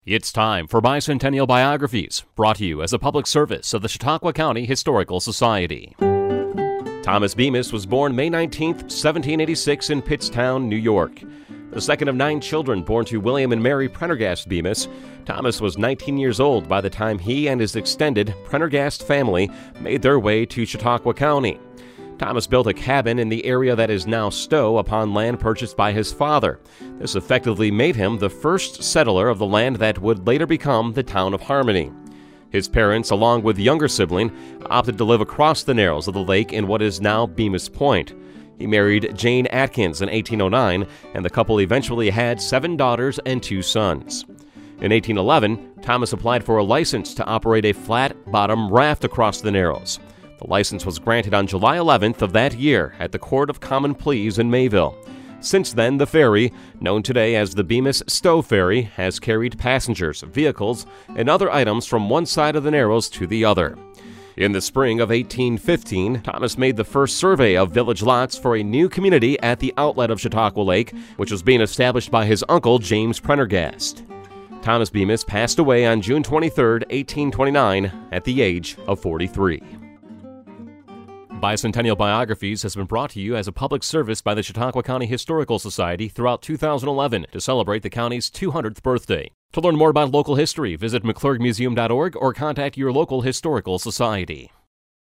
It's time for Bicentennial Biographies, brought to you as a public service of the Chautauqua County Historical Society. Thomas Bemis was born May 19, 1786 in Pittstown, New York. The second of 9 children born to William and Mary Prendergast Bemis, Thomas was 19 years old by the time he and his extended Prendergast family made their way to Chautauqua County. Thomas built a cabin in the area that is now Stowe upon land purchased by his father. This effectively made him the first settler of the land that would later become the town of Harmony. His parents, along with younger sibling, opted to live across the narrows of the lake in what is now Bemis Point. He married Jane Atkins in 1809, and the couple eventually had 7 daughters and 2 sons. In 1811, Thomas applied for a license to operate a flat-bottom raft across the narrows. The license was granted on July 11th of that year at the Court of Common Pleas in Mayville. Since then, the ferry, known today as the Bemis Stowe Ferry, has carried passengers, vehicles, and other items from one side of the narrows to the other. In the spring of 1815, Thomas made the first survey of village lots for a new community at the outlet of Chautauqua Lake, which was being established by his uncle, James Prendergast. Thomas Bemis passed away on June 23, 1829, at the age of 43. Bicentennial Biographies has been brought to you as a public service by the Chautauqua County Historical Society throughout 2011 to celebrate the county's 200th birthday. To learn more about local history, visit mcclurgmuseum.org or contact your local historical society.